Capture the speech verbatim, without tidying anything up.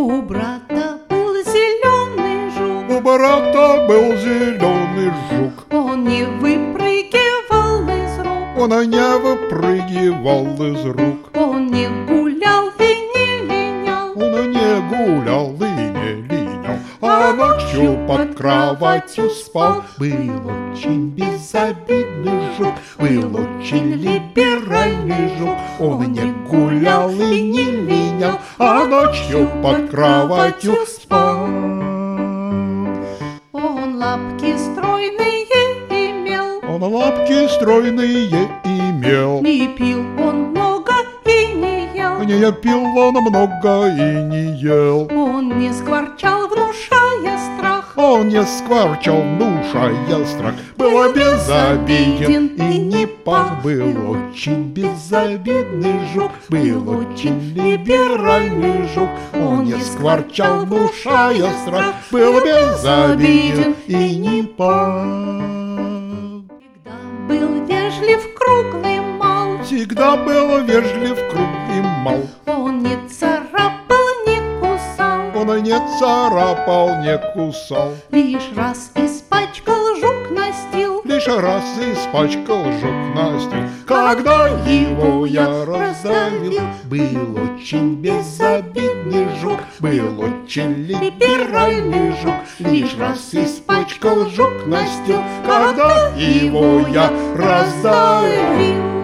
У брата был зеленый жук, У брата был зеленый жук. он не выпрыгивал из рук, Он не выпрыгивал из рук. он не гулял и не линял, Он не гулял и не линял, а ночью под кроватью спал. Был очень безобидный жук, был очень либеральный жук. Он не гулял и не линял, а ночью под кроватью спал. он лапки стройные имел, Он лапки стройные имел. не пил он много и не ел, Не пил он много и не ел. он не скворчал, внушая страх, Он не скворчал, внушая страх. Был безобиден и не пах. Был очень безобидный жук, был очень либеральный жук. Он не скворчал, внушая страх. Был безобиден и не пах. всегда был вежлив, круглый, мал, Всегда был вежлив, круг и мал. он не царапал, не кусал, Он не царапал, не кусал. лишь раз испачкал жук настил, Лишь раз испачкал жук настил. Когда его я раздавил, был очень безобидный жук, был очень либеральный жук. Лишь раз испачкал жук настил, когда его я раздавил.